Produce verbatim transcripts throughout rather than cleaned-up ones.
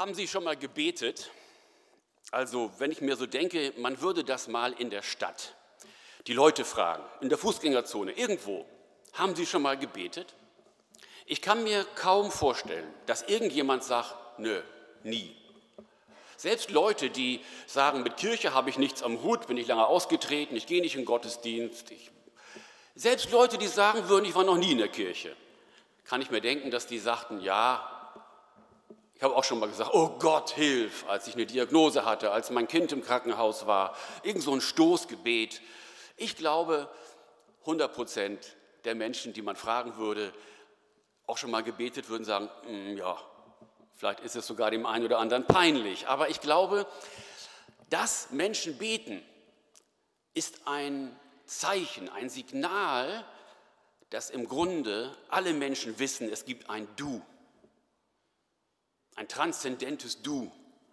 Haben Sie schon mal gebetet? Also, wenn ich mir so denke, man würde das mal in der Stadt, die Leute fragen, in der Fußgängerzone, irgendwo, haben Sie schon mal gebetet? Ich kann mir kaum vorstellen, dass irgendjemand sagt, nö, nie. Selbst Leute, die sagen, mit Kirche habe ich nichts am Hut, bin ich lange ausgetreten, ich gehe nicht in den Gottesdienst. Ich, selbst Leute, die sagen würden, ich war noch nie in der Kirche, kann ich mir denken, dass die sagten, ja, ich habe auch schon mal gesagt, oh Gott, hilf, als ich eine Diagnose hatte, als mein Kind im Krankenhaus war, irgend so ein Stoßgebet. Ich glaube, hundert Prozent der Menschen, die man fragen würde, auch schon mal gebetet, würden sagen, mm, ja, vielleicht ist es sogar dem einen oder anderen peinlich. Aber ich glaube, dass Menschen beten, ist ein Zeichen, ein Signal, dass im Grunde alle Menschen wissen, es gibt ein Du. Ein transzendentes Du.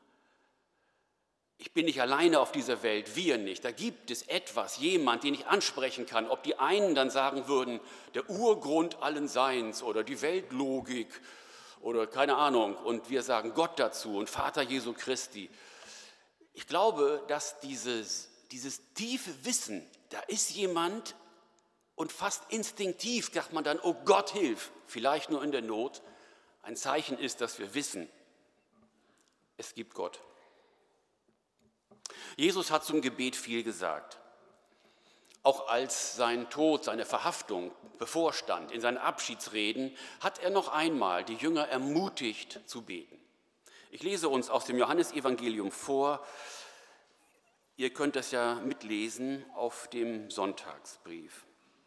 Ich bin nicht alleine auf dieser Welt, wir nicht. Da gibt es etwas, jemand, den ich ansprechen kann. Ob die einen dann sagen würden, der Urgrund allen Seins oder die Weltlogik oder keine Ahnung. Und wir sagen Gott dazu und Vater Jesu Christi. Ich glaube, dass dieses, dieses tiefe Wissen, da ist jemand und fast instinktiv sagt man dann, oh Gott, hilf, vielleicht nur in der Not, ein Zeichen ist, dass wir wissen, es gibt Gott. Jesus hat zum Gebet viel gesagt. Auch als sein Tod, seine Verhaftung bevorstand, in seinen Abschiedsreden, hat er noch einmal die Jünger ermutigt zu beten. Ich lese uns aus dem Johannesevangelium vor. Ihr könnt das ja mitlesen auf dem Sonntagsbrief.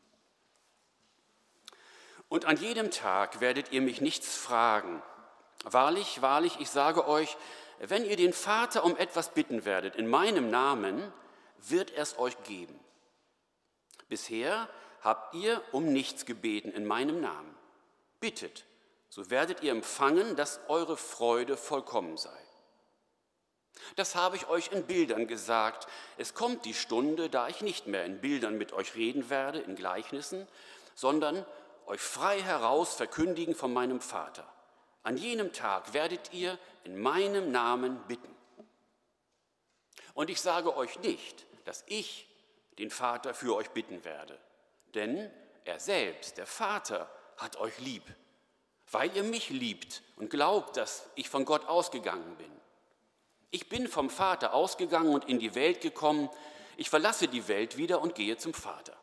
Und an jedem Tag werdet ihr mich nichts fragen. Wahrlich, wahrlich, ich sage euch, wenn ihr den Vater um etwas bitten werdet in meinem Namen, wird er es euch geben. Bisher habt ihr um nichts gebeten in meinem Namen. Bittet, so werdet ihr empfangen, dass eure Freude vollkommen sei. Das habe ich euch in Bildern gesagt. Es kommt die Stunde, da ich nicht mehr in Bildern mit euch reden werde, in Gleichnissen, sondern euch frei heraus verkündigen von meinem Vater. An jenem Tag werdet ihr in meinem Namen bitten. Und ich sage euch nicht, dass ich den Vater für euch bitten werde, denn er selbst, der Vater, hat euch lieb, weil ihr mich liebt und glaubt, dass ich von Gott ausgegangen bin. Ich bin vom Vater ausgegangen und in die Welt gekommen. Ich verlasse die Welt wieder und gehe zum Vater.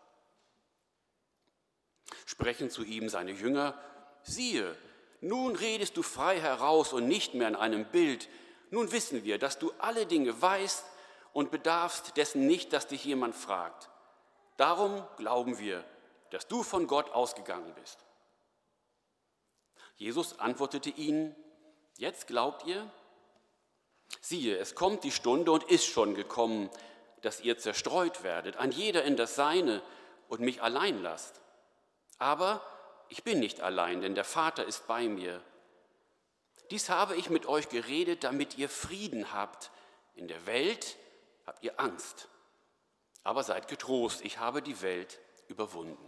Sprechen zu ihm seine Jünger, siehe, nun redest du frei heraus und nicht mehr in einem Bild. Nun wissen wir, dass du alle Dinge weißt und bedarfst dessen nicht, dass dich jemand fragt. Darum glauben wir, dass du von Gott ausgegangen bist. Jesus antwortete ihnen, jetzt glaubt ihr? Siehe, es kommt die Stunde und ist schon gekommen, dass ihr zerstreut werdet, ein jeder in das Seine und mich allein lasst. Aber ich bin nicht allein, denn der Vater ist bei mir. Dies habe ich mit euch geredet, damit ihr Frieden habt. In der Welt habt ihr Angst. Aber seid getrost, ich habe die Welt überwunden.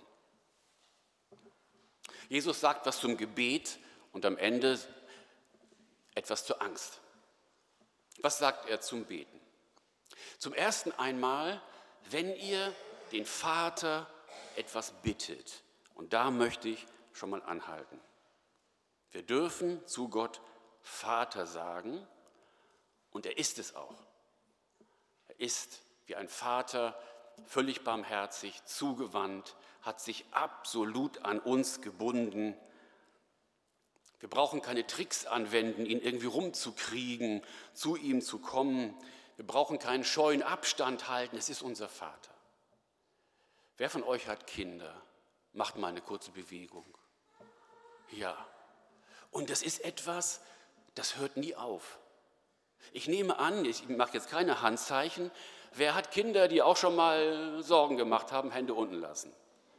Jesus sagt was zum Gebet und am Ende etwas zur Angst. Was sagt er zum Beten? Zum ersten einmal, wenn ihr den Vater etwas bittet. Und da möchte ich schon mal anhalten. Wir dürfen zu Gott Vater sagen und er ist es auch. Er ist wie ein Vater, völlig barmherzig, zugewandt, hat sich absolut an uns gebunden. Wir brauchen keine Tricks anwenden, ihn irgendwie rumzukriegen, zu ihm zu kommen. Wir brauchen keinen scheuen Abstand halten, es ist unser Vater. Wer von euch hat Kinder? Macht mal eine kurze Bewegung. Ja. Und das ist etwas, das hört nie auf. Ich nehme an, ich mache jetzt keine Handzeichen, wer hat Kinder, die auch schon mal Sorgen gemacht haben, Hände unten lassen?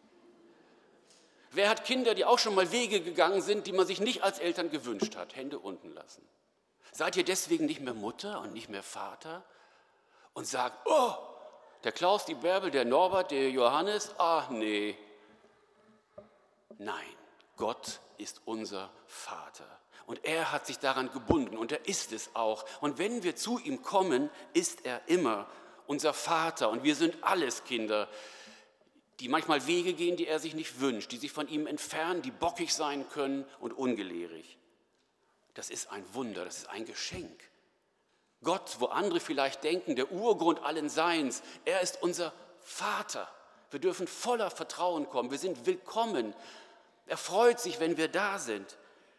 Wer hat Kinder, die auch schon mal Wege gegangen sind, die man sich nicht als Eltern gewünscht hat, Hände unten lassen? Seid ihr deswegen nicht mehr Mutter und nicht mehr Vater? Und sagt, oh, der Klaus, die Bärbel, der Norbert, der Johannes, ach nee. Nein, Gott ist unser Vater. Und er hat sich daran gebunden und er ist es auch. Und wenn wir zu ihm kommen, ist er immer unser Vater. Und wir sind alles Kinder, die manchmal Wege gehen, die er sich nicht wünscht, die sich von ihm entfernen, die bockig sein können und ungelehrig. Das ist ein Wunder, das ist ein Geschenk. Gott, wo andere vielleicht denken, der Urgrund allen Seins, er ist unser Vater. Wir dürfen voller Vertrauen kommen, wir sind willkommen. Er freut sich, wenn wir da sind.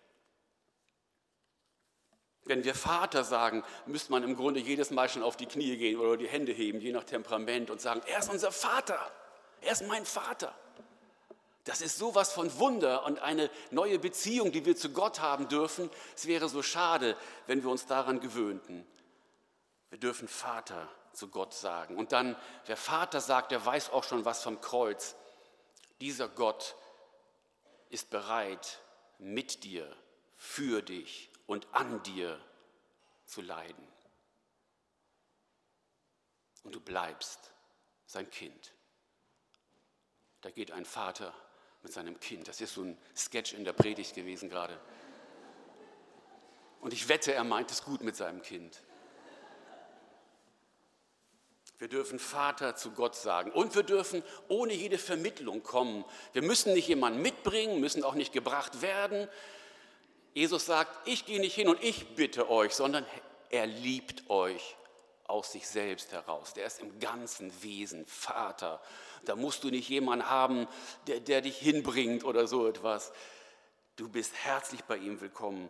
Wenn wir Vater sagen, müsste man im Grunde jedes Mal schon auf die Knie gehen oder die Hände heben, je nach Temperament und sagen, er ist unser Vater, er ist mein Vater. Das ist sowas von Wunder und eine neue Beziehung, die wir zu Gott haben dürfen. Es wäre so schade, wenn wir uns daran gewöhnten. Wir dürfen Vater zu Gott sagen. Und dann, wer Vater sagt, der weiß auch schon was vom Kreuz. Dieser Gott ist bereit, mit dir, für dich und an dir zu leiden. Und du bleibst sein Kind. Da geht ein Vater mit seinem Kind. Das ist so ein Sketch in der Predigt gewesen gerade. Und ich wette, er meint es gut mit seinem Kind. Wir dürfen Vater zu Gott sagen und wir dürfen ohne jede Vermittlung kommen. Wir müssen nicht jemanden mitbringen, müssen auch nicht gebracht werden. Jesus sagt, ich gehe nicht hin und ich bitte euch, sondern er liebt euch aus sich selbst heraus. Der ist im ganzen Wesen Vater. Da musst du nicht jemanden haben, der, der dich hinbringt oder so etwas. Du bist herzlich bei ihm willkommen.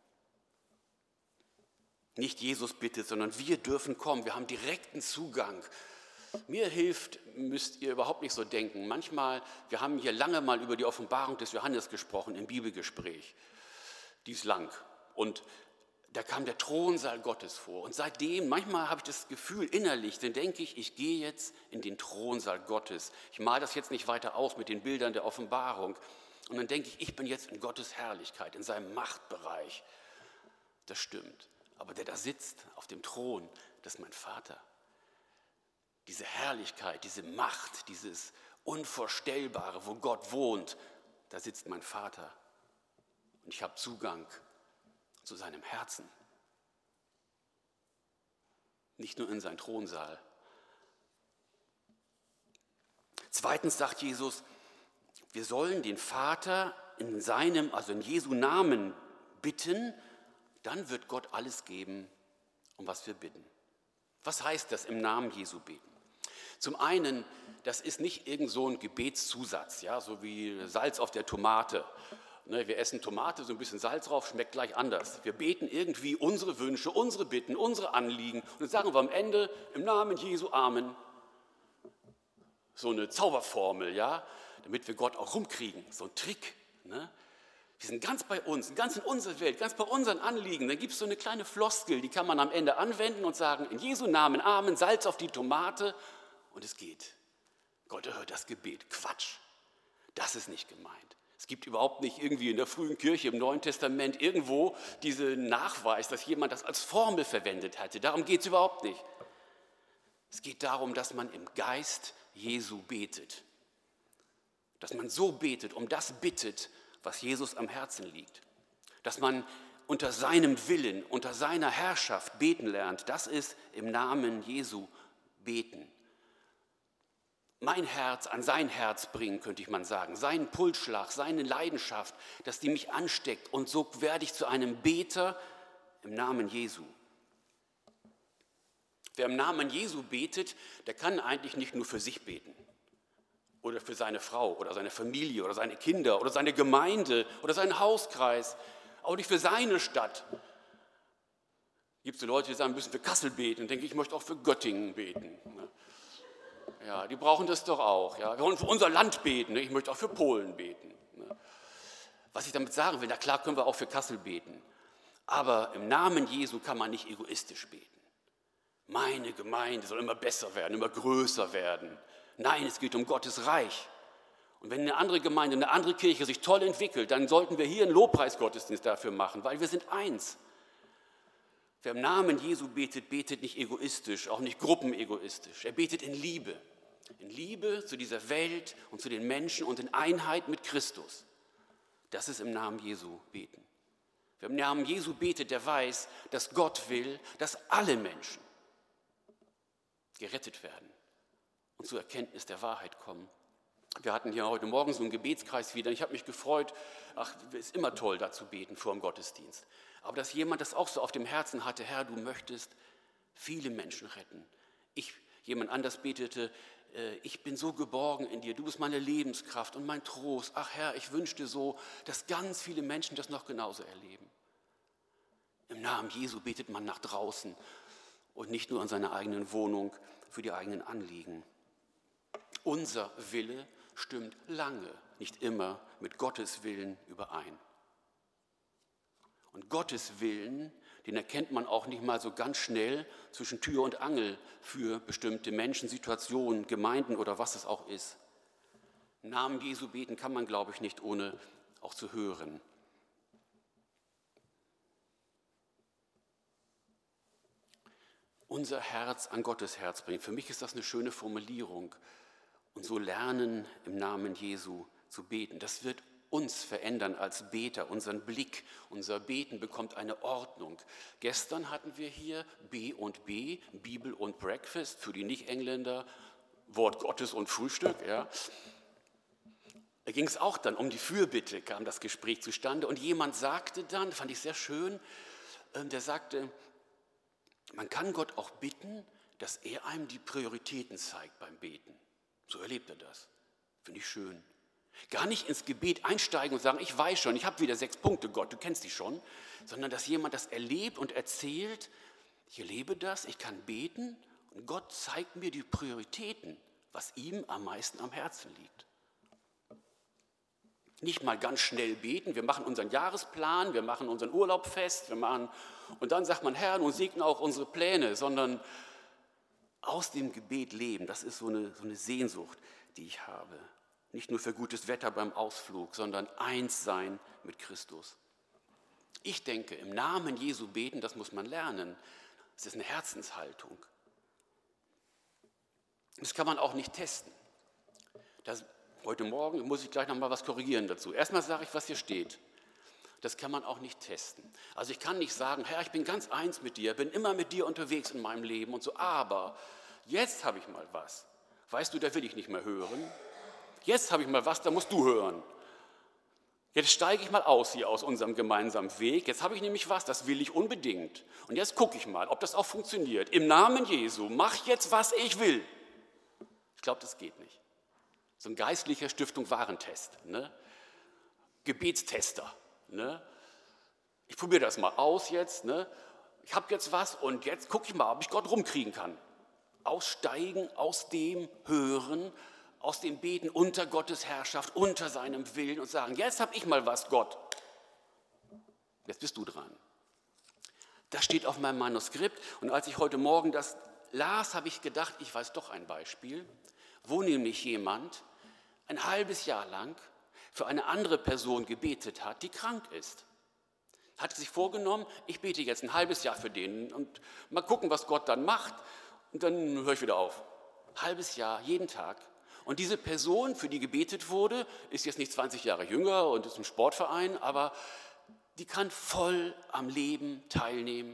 Nicht Jesus bittet, sondern wir dürfen kommen. Wir haben direkten Zugang. Mir hilft, müsst ihr überhaupt nicht so denken. Manchmal, wir haben hier lange mal über die Offenbarung des Johannes gesprochen im Bibelgespräch. Die ist lang. Und da kam der Thronsaal Gottes vor. Und seitdem, manchmal habe ich das Gefühl innerlich, dann denke ich, ich gehe jetzt in den Thronsaal Gottes. Ich male das jetzt nicht weiter aus mit den Bildern der Offenbarung. Und dann denke ich, ich bin jetzt in Gottes Herrlichkeit, in seinem Machtbereich. Das stimmt. Aber der da sitzt auf dem Thron, das ist mein Vater. Diese Herrlichkeit, diese Macht, dieses Unvorstellbare, wo Gott wohnt, da sitzt mein Vater. Und ich habe Zugang zu seinem Herzen. Nicht nur in seinen Thronsaal. Zweitens sagt Jesus, wir sollen den Vater in seinem, also in Jesu Namen bitten, dann wird Gott alles geben, um was wir bitten. Was heißt das, im Namen Jesu beten? Zum einen, das ist nicht irgend so ein Gebetszusatz, ja, so wie Salz auf der Tomate. Ne, wir essen Tomate, so ein bisschen Salz drauf, schmeckt gleich anders. Wir beten irgendwie unsere Wünsche, unsere Bitten, unsere Anliegen und dann sagen wir am Ende im Namen Jesu Amen. So eine Zauberformel, ja, damit wir Gott auch rumkriegen, so ein Trick. Ne? Wir sind ganz bei uns, ganz in unserer Welt, ganz bei unseren Anliegen. Dann gibt es so eine kleine Floskel, die kann man am Ende anwenden und sagen, in Jesu Namen, Amen, Salz auf die Tomate und es geht. Gott erhört das Gebet. Quatsch, das ist nicht gemeint. Es gibt überhaupt nicht irgendwie in der frühen Kirche im Neuen Testament irgendwo diesen Nachweis, dass jemand das als Formel verwendet hatte. Darum geht es überhaupt nicht. Es geht darum, dass man im Geist Jesu betet. Dass man so betet, um das bittet, was Jesus am Herzen liegt. Dass man unter seinem Willen, unter seiner Herrschaft beten lernt. Das ist im Namen Jesu beten. Mein Herz an sein Herz bringen, könnte ich mal sagen. Seinen Pulsschlag, seine Leidenschaft, dass die mich ansteckt. Und so werde ich zu einem Beter im Namen Jesu. Wer im Namen Jesu betet, der kann eigentlich nicht nur für sich beten. Oder für seine Frau oder seine Familie oder seine Kinder oder seine Gemeinde oder seinen Hauskreis. Auch nicht für seine Stadt. Gibt es Leute, die sagen, wir müssen für Kassel beten. Dann denke ich, ich möchte auch für Göttingen beten. Ja, die brauchen das doch auch. Ja. Wir wollen für unser Land beten. Ich möchte auch für Polen beten. Was ich damit sagen will, na klar können wir auch für Kassel beten. Aber im Namen Jesu kann man nicht egoistisch beten. Meine Gemeinde soll immer besser werden, immer größer werden. Nein, es geht um Gottes Reich. Und wenn eine andere Gemeinde, eine andere Kirche sich toll entwickelt, dann sollten wir hier einen Lobpreisgottesdienst dafür machen, weil wir sind eins. Wer im Namen Jesu betet, betet nicht egoistisch, auch nicht gruppenegoistisch. Er betet in Liebe. In Liebe zu dieser Welt und zu den Menschen und in Einheit mit Christus. Das ist im Namen Jesu beten. Wer im Namen Jesu betet, der weiß, dass Gott will, dass alle Menschen gerettet werden und zur Erkenntnis der Wahrheit kommen. Wir hatten hier heute Morgen so einen Gebetskreis wieder. Ich habe mich gefreut, ach, es ist immer toll, da zu beten vor dem Gottesdienst. Aber dass jemand das auch so auf dem Herzen hatte, Herr, du möchtest viele Menschen retten. Ich, jemand anders betete, äh, ich bin so geborgen in dir, du bist meine Lebenskraft und mein Trost. Ach Herr, ich wünschte so, dass ganz viele Menschen das noch genauso erleben. Im Namen Jesu betet man nach draußen und nicht nur in seiner eigenen Wohnung für die eigenen Anliegen. Unser Wille stimmt lange, nicht immer, mit Gottes Willen überein. Und Gottes Willen, den erkennt man auch nicht mal so ganz schnell zwischen Tür und Angel für bestimmte Menschen, Situationen, Gemeinden oder was es auch ist. Im Namen Jesu beten kann man, glaube ich, nicht, ohne auch zu hören. Unser Herz an Gottes Herz bringen. Für mich ist das eine schöne Formulierung. Und so lernen, im Namen Jesu zu beten. Das wird uns verändern als Beter, unseren Blick. Unser Beten bekommt eine Ordnung. Gestern hatten wir hier B und B, Bibel und Breakfast, für die Nicht-Engländer, Wort Gottes und Frühstück. Ja. Da ging es auch dann um die Fürbitte, kam das Gespräch zustande. Und jemand sagte dann, fand ich sehr schön, der sagte, man kann Gott auch bitten, dass er einem die Prioritäten zeigt beim Beten. So erlebt er das. Finde ich schön. Gar nicht ins Gebet einsteigen und sagen, ich weiß schon, ich habe wieder sechs Punkte, Gott, du kennst die schon, sondern dass jemand das erlebt und erzählt, ich erlebe das, ich kann beten und Gott zeigt mir die Prioritäten, was ihm am meisten am Herzen liegt. Nicht mal ganz schnell beten, wir machen unseren Jahresplan, wir machen unseren Urlaub fest, wir machen, und dann sagt man, Herr, nun segne auch unsere Pläne, sondern aus dem Gebet leben, das ist so eine, so eine Sehnsucht, die ich habe. Nicht nur für gutes Wetter beim Ausflug, sondern eins sein mit Christus. Ich denke, im Namen Jesu beten, das muss man lernen. Das ist eine Herzenshaltung. Das kann man auch nicht testen. Das, heute Morgen muss ich gleich noch mal was korrigieren dazu. Erstmal sage ich, was hier steht. Das kann man auch nicht testen. Also ich kann nicht sagen, Herr, ich bin ganz eins mit dir, bin immer mit dir unterwegs in meinem Leben und so, aber jetzt habe ich mal was. Weißt du, da will ich nicht mehr hören. Jetzt habe ich mal was, da musst du hören. Jetzt steige ich mal aus hier aus unserem gemeinsamen Weg. Jetzt habe ich nämlich was, das will ich unbedingt. Und jetzt gucke ich mal, ob das auch funktioniert. Im Namen Jesu, mach jetzt, was ich will. Ich glaube, das geht nicht. So ein geistlicher Stiftung Warentest, ne? Gebetstester. Ne? Ich probiere das mal aus jetzt. Ne? Ich habe jetzt was und jetzt gucke ich mal, ob ich Gott rumkriegen kann. Aussteigen aus dem Hören, aus dem Beten unter Gottes Herrschaft, unter seinem Willen und sagen, jetzt habe ich mal was, Gott. Jetzt bist du dran. Das steht auf meinem Manuskript und als ich heute Morgen das las, habe ich gedacht, ich weiß doch ein Beispiel, wo nämlich jemand ein halbes Jahr lang für eine andere Person gebetet hat, die krank ist. Hat sich vorgenommen, ich bete jetzt ein halbes Jahr für den und mal gucken, was Gott dann macht und dann höre ich wieder auf. Halbes Jahr, jeden Tag. Und diese Person, für die gebetet wurde, ist jetzt nicht zwanzig Jahre jünger und ist im Sportverein, aber die kann voll am Leben teilnehmen.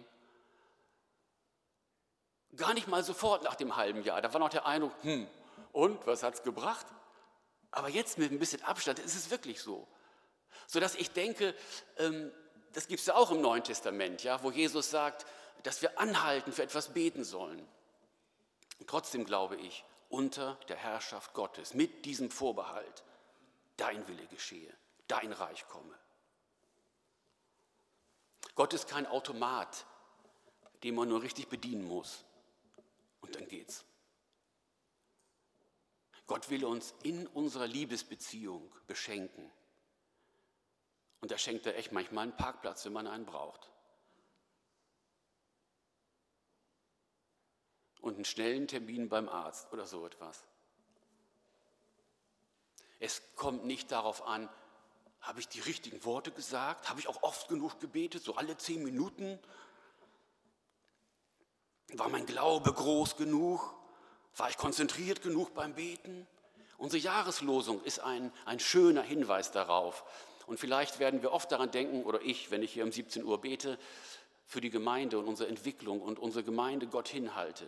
Gar nicht mal sofort nach dem halben Jahr. Da war noch der Eindruck, hm, und, was hat es gebracht? Aber jetzt mit ein bisschen Abstand ist es wirklich so. Sodass ich denke, ähm, das gibt es ja auch im Neuen Testament, ja, wo Jesus sagt, dass wir anhalten, für etwas beten sollen. Und trotzdem glaube ich, unter der Herrschaft Gottes, mit diesem Vorbehalt, dein Wille geschehe, dein Reich komme. Gott ist kein Automat, den man nur richtig bedienen muss. Und dann geht's. Gott will uns in unserer Liebesbeziehung beschenken. Und da schenkt er echt manchmal einen Parkplatz, wenn man einen braucht. Und einen schnellen Termin beim Arzt oder so etwas. Es kommt nicht darauf an, habe ich die richtigen Worte gesagt? Habe ich auch oft genug gebetet, so alle zehn Minuten? War mein Glaube groß genug? War ich konzentriert genug beim Beten? Unsere Jahreslosung ist ein, ein schöner Hinweis darauf. Und vielleicht werden wir oft daran denken, oder ich, wenn ich hier um siebzehn Uhr bete, für die Gemeinde und unsere Entwicklung und unsere Gemeinde Gott hinhalte.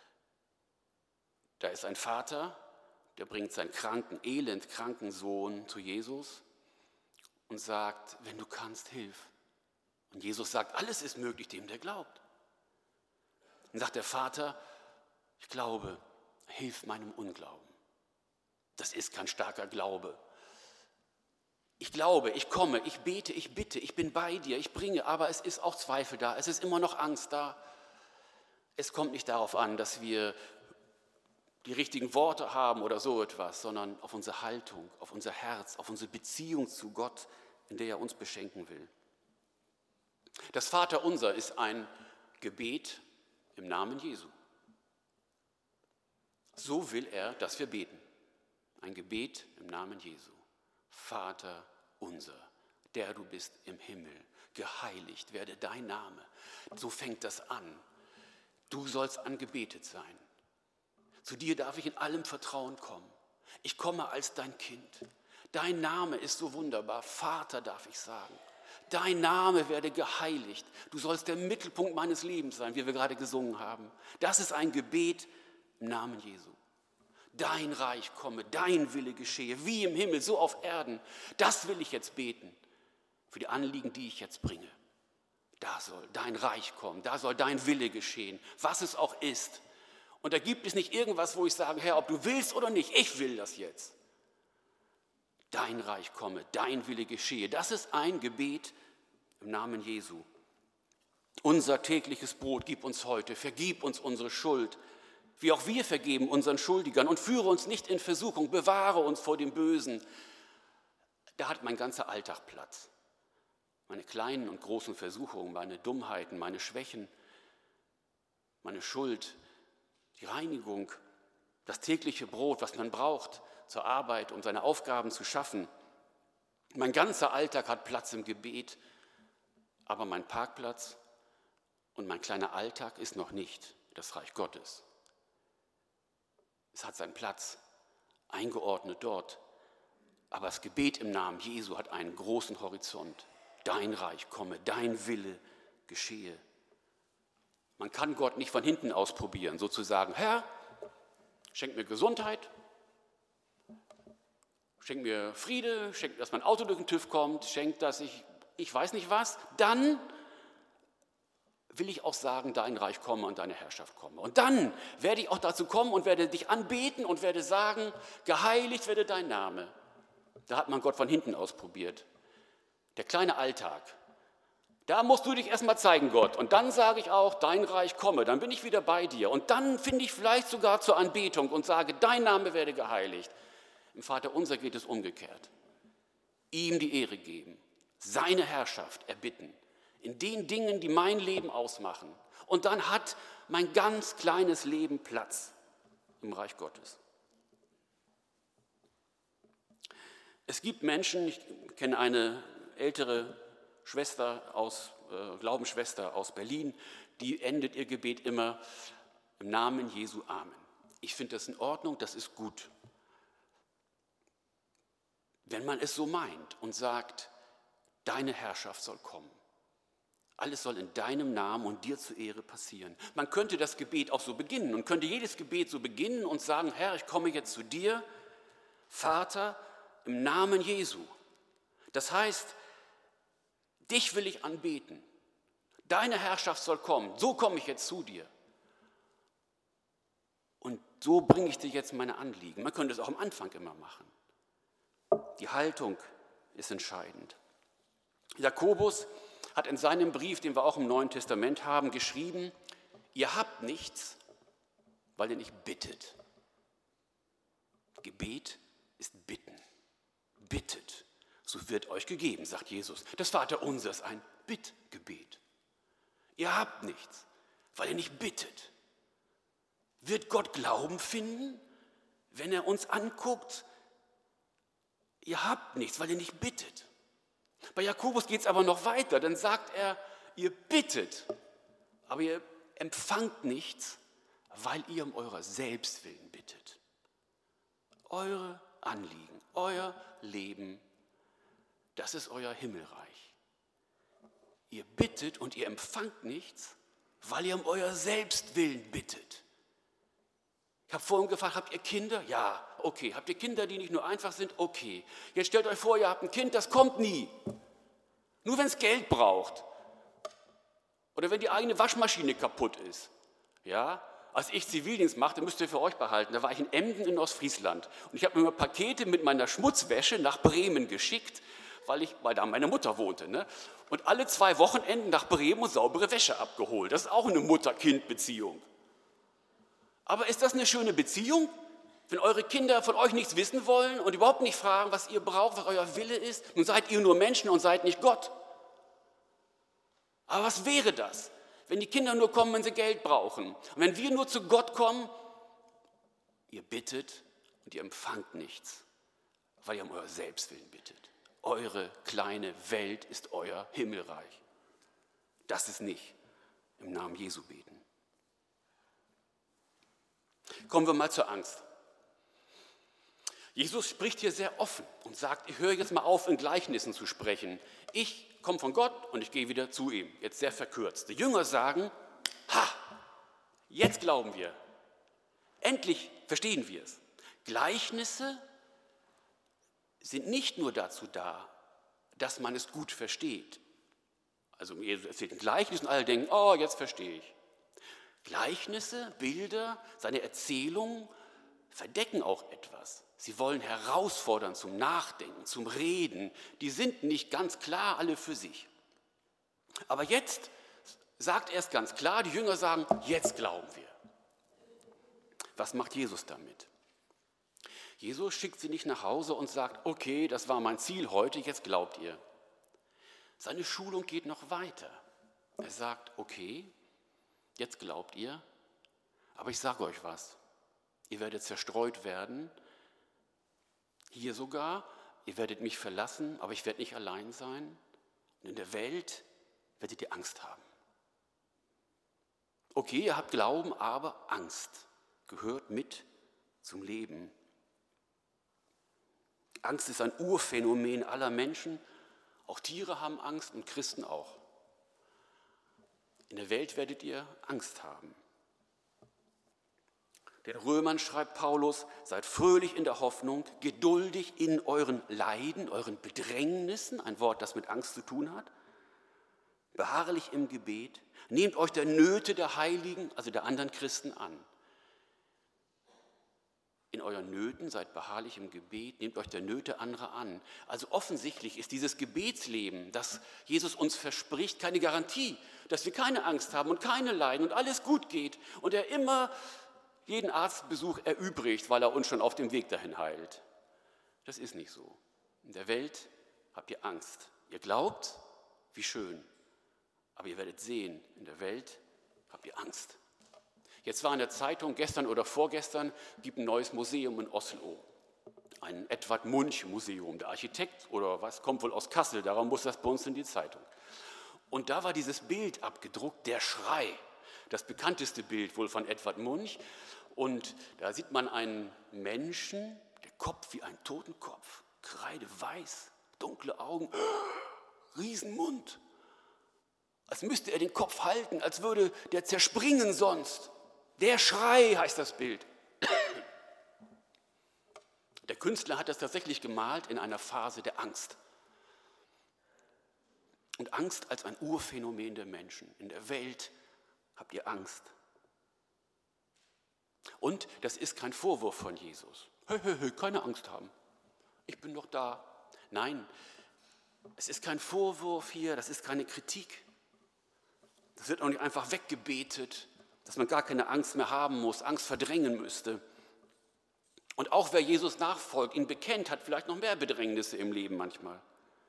Da ist ein Vater, der bringt seinen kranken, elendkranken Sohn zu Jesus und sagt, wenn du kannst, hilf. Und Jesus sagt, alles ist möglich dem, der glaubt. Dann sagt der Vater, ich glaube, hilf meinem Unglauben. Das ist kein starker Glaube. Ich glaube, ich komme, ich bete, ich bitte, ich bin bei dir, ich bringe, aber es ist auch Zweifel da, es ist immer noch Angst da. Es kommt nicht darauf an, dass wir die richtigen Worte haben oder so etwas, sondern auf unsere Haltung, auf unser Herz, auf unsere Beziehung zu Gott, in der er uns beschenken will. Das Vaterunser ist ein Gebet im Namen Jesu. So will er, dass wir beten. Ein Gebet im Namen Jesu. Vater unser, der du bist im Himmel, geheiligt werde dein Name. So fängt das an. Du sollst angebetet sein. Zu dir darf ich in allem Vertrauen kommen. Ich komme als dein Kind. Dein Name ist so wunderbar. Vater darf ich sagen. Dein Name werde geheiligt. Du sollst der Mittelpunkt meines Lebens sein, wie wir gerade gesungen haben. Das ist ein Gebet im Namen Jesu. Dein Reich komme, dein Wille geschehe, wie im Himmel, so auf Erden. Das will ich jetzt beten für die Anliegen, die ich jetzt bringe. Da soll dein Reich kommen, da soll dein Wille geschehen, was es auch ist. Und da gibt es nicht irgendwas, wo ich sage, Herr, ob du willst oder nicht, ich will das jetzt. Dein Reich komme, dein Wille geschehe. Das ist ein Gebet im Namen Jesu. Unser tägliches Brot gib uns heute, vergib uns unsere Schuld, wie auch wir vergeben unseren Schuldigern und führe uns nicht in Versuchung, bewahre uns vor dem Bösen. Da hat mein ganzer Alltag Platz. Meine kleinen und großen Versuchungen, meine Dummheiten, meine Schwächen, meine Schuld, die Reinigung, das tägliche Brot, was man braucht zur Arbeit, um seine Aufgaben zu schaffen. Mein ganzer Alltag hat Platz im Gebet, aber mein Parkplatz und mein kleiner Alltag ist noch nicht das Reich Gottes. Es hat seinen Platz, eingeordnet dort. Aber das Gebet im Namen Jesu hat einen großen Horizont. Dein Reich komme, dein Wille geschehe. Man kann Gott nicht von hinten aus probieren, sozusagen, Herr, schenk mir Gesundheit, schenk mir Friede, schenk, dass mein Auto durch den TÜV kommt, schenk, dass ich, ich weiß nicht was, dann will ich auch sagen, dein Reich komme und deine Herrschaft komme. Und dann werde ich auch dazu kommen und werde dich anbeten und werde sagen, geheiligt werde dein Name. Da hat man Gott von hinten aus probiert. Der kleine Alltag, da musst du dich erstmal zeigen, Gott. Und dann sage ich auch, dein Reich komme, dann bin ich wieder bei dir. Und dann finde ich vielleicht sogar zur Anbetung und sage, dein Name werde geheiligt. Im Vaterunser geht es umgekehrt. Ihm die Ehre geben, seine Herrschaft erbitten. In den Dingen, die mein Leben ausmachen. Und dann hat mein ganz kleines Leben Platz im Reich Gottes. Es gibt Menschen, ich kenne eine ältere Schwester aus, äh, Glaubensschwester aus Berlin, die endet ihr Gebet immer im Namen Jesu Amen. Ich finde das in Ordnung, das ist gut. Wenn man es so meint und sagt, deine Herrschaft soll kommen. Alles soll in deinem Namen und dir zur Ehre passieren. Man könnte das Gebet auch so beginnen und könnte jedes Gebet so beginnen und sagen, Herr, ich komme jetzt zu dir, Vater, im Namen Jesu. Das heißt, dich will ich anbeten. Deine Herrschaft soll kommen. So komme ich jetzt zu dir. Und so bringe ich dir jetzt meine Anliegen. Man könnte es auch am Anfang immer machen. Die Haltung ist entscheidend. Jakobus hat in seinem Brief, den wir auch im Neuen Testament haben, geschrieben, ihr habt nichts, weil ihr nicht bittet. Gebet ist Bitten. Bittet, so wird euch gegeben, sagt Jesus. Das Vaterunser ist ein Bittgebet. Ihr habt nichts, weil ihr nicht bittet. Wird Gott Glauben finden, wenn er uns anguckt? Ihr habt nichts, weil ihr nicht bittet. Bei Jakobus geht es aber noch weiter, dann sagt er, ihr bittet, aber ihr empfangt nichts, weil ihr um eurer Selbstwillen bittet. Eure Anliegen, euer Leben, Das ist euer Himmelreich. Ihr bittet und ihr empfangt nichts, weil ihr um euer Selbstwillen bittet. Ich habe vorhin gefragt, habt ihr Kinder? Ja, okay. Habt ihr Kinder, die nicht nur einfach sind? Okay. Jetzt stellt euch vor, ihr habt ein Kind, das kommt nie. Nur wenn es Geld braucht. Oder wenn die eigene Waschmaschine kaputt ist. Ja? Als ich Zivildienst machte, müsst ihr für euch behalten, da war ich in Emden in Ostfriesland. Und ich habe mir Pakete mit meiner Schmutzwäsche nach Bremen geschickt, weil, ich, weil da meine Mutter wohnte. Ne? Und alle zwei Wochenenden nach Bremen und saubere Wäsche abgeholt. Das ist auch eine Mutter-Kind-Beziehung. Aber ist das eine schöne Beziehung, wenn eure Kinder von euch nichts wissen wollen und überhaupt nicht fragen, was ihr braucht, was euer Wille ist? Nun seid ihr nur Menschen und seid nicht Gott. Aber was wäre das, wenn die Kinder nur kommen, wenn sie Geld brauchen? Und wenn wir nur zu Gott kommen, ihr bittet und ihr empfangt nichts, weil ihr um euer Selbstwillen bittet. Eure kleine Welt ist euer Himmelreich. Das ist nicht im Namen Jesu beten. Kommen wir mal zur Angst. Jesus spricht hier sehr offen und sagt, ich höre jetzt mal auf, in Gleichnissen zu sprechen. Ich komme von Gott und ich gehe wieder zu ihm. Jetzt sehr verkürzt. Die Jünger sagen, ha, jetzt glauben wir. Endlich verstehen wir es. Gleichnisse sind nicht nur dazu da, dass man es gut versteht. Also Jesus erzählt ein Gleichnis und alle denken, oh, jetzt verstehe ich. Gleichnisse, Bilder, seine Erzählungen verdecken auch etwas. Sie wollen herausfordern zum Nachdenken, zum Reden. Die sind nicht ganz klar alle für sich. Aber jetzt sagt er es ganz klar, die Jünger sagen, jetzt glauben wir. Was macht Jesus damit? Jesus schickt sie nicht nach Hause und sagt, okay, das war mein Ziel heute, jetzt glaubt ihr. Seine Schulung geht noch weiter. Er sagt, okay, jetzt glaubt ihr, aber ich sage euch was, ihr werdet zerstreut werden, hier sogar, ihr werdet mich verlassen, aber ich werde nicht allein sein und in der Welt werdet ihr Angst haben. Okay, ihr habt Glauben, aber Angst gehört mit zum Leben. Angst ist ein Urphänomen aller Menschen, auch Tiere haben Angst und Christen auch. In der Welt werdet ihr Angst haben. Den Römern schreibt Paulus, seid fröhlich in der Hoffnung, geduldig in euren Leiden, euren Bedrängnissen, ein Wort, das mit Angst zu tun hat, beharrlich im Gebet, nehmt euch der Nöte der Heiligen, also der anderen Christen an. In euren Nöten seid beharrlich im Gebet, nehmt euch der Nöte anderer an. Also offensichtlich ist dieses Gebetsleben, das Jesus uns verspricht, keine Garantie, dass wir keine Angst haben und keine Leiden und alles gut geht und er immer jeden Arztbesuch erübrigt, weil er uns schon auf dem Weg dahin heilt. Das ist nicht so. In der Welt habt ihr Angst. Ihr glaubt, wie schön, aber ihr werdet sehen, in der Welt habt ihr Angst. Jetzt war in der Zeitung, gestern oder vorgestern, gibt ein neues Museum in Oslo. Ein Edvard Munch-Museum. Der Architekt oder was, kommt wohl aus Kassel, darum muss das bei uns in die Zeitung. Und da war dieses Bild abgedruckt, der Schrei. Das bekannteste Bild wohl von Edvard Munch. Und da sieht man einen Menschen, der Kopf wie ein Totenkopf, kreideweiß, dunkle Augen, Riesenmund. Als müsste er den Kopf halten, als würde der zerspringen sonst. Der Schrei heißt das Bild. Der Künstler hat das tatsächlich gemalt in einer Phase der Angst. Und Angst als ein Urphänomen der Menschen. In der Welt habt ihr Angst. Und das ist kein Vorwurf von Jesus. Hey, hey, hey, keine Angst haben. Ich bin doch da. Nein, es ist kein Vorwurf hier, das ist keine Kritik. Das wird auch nicht einfach weggebetet, dass man gar keine Angst mehr haben muss, Angst verdrängen müsste. Und auch wer Jesus nachfolgt, ihn bekennt, hat vielleicht noch mehr Bedrängnisse im Leben manchmal.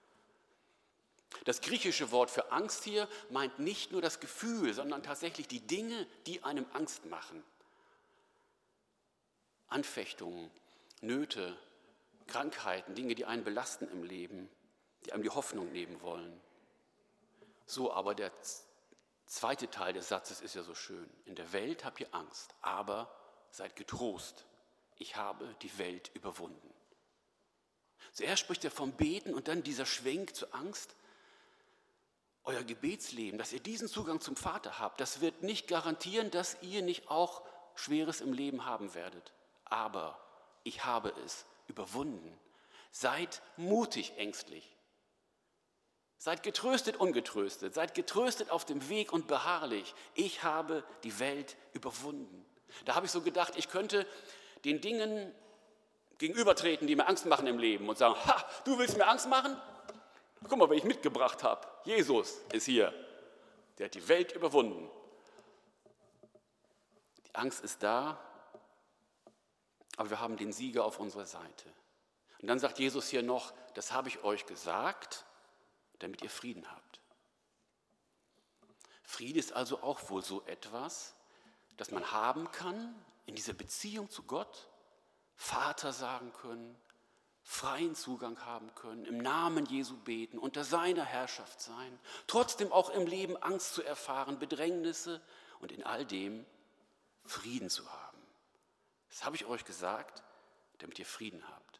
Das griechische Wort für Angst hier meint nicht nur das Gefühl, sondern tatsächlich die Dinge, die einem Angst machen. Anfechtungen, Nöte, Krankheiten, Dinge, die einen belasten im Leben, die einem die Hoffnung nehmen wollen. So aber der zweite Teil des Satzes ist ja so schön. In der Welt habt ihr Angst, aber seid getrost. Ich habe die Welt überwunden. Zuerst spricht er vom Beten und dann dieser Schwenk zur Angst. Euer Gebetsleben, dass ihr diesen Zugang zum Vater habt, das wird nicht garantieren, dass ihr nicht auch Schweres im Leben haben werdet. Aber ich habe es überwunden. Seid mutig ängstlich. Seid getröstet ungetröstet. Seid getröstet auf dem Weg und beharrlich. Ich habe die Welt überwunden. Da habe ich so gedacht, ich könnte den Dingen gegenübertreten, die mir Angst machen im Leben und sagen, ha, du willst mir Angst machen? Guck mal, wen ich mitgebracht habe. Jesus ist hier. Der hat die Welt überwunden. Die Angst ist da, aber wir haben den Sieger auf unserer Seite. Und dann sagt Jesus hier noch, das habe ich euch gesagt, damit ihr Frieden habt. Friede ist also auch wohl so etwas, das man haben kann in dieser Beziehung zu Gott, Vater sagen können, freien Zugang haben können, im Namen Jesu beten, unter seiner Herrschaft sein, trotzdem auch im Leben Angst zu erfahren, Bedrängnisse und in all dem Frieden zu haben. Das habe ich euch gesagt, damit ihr Frieden habt.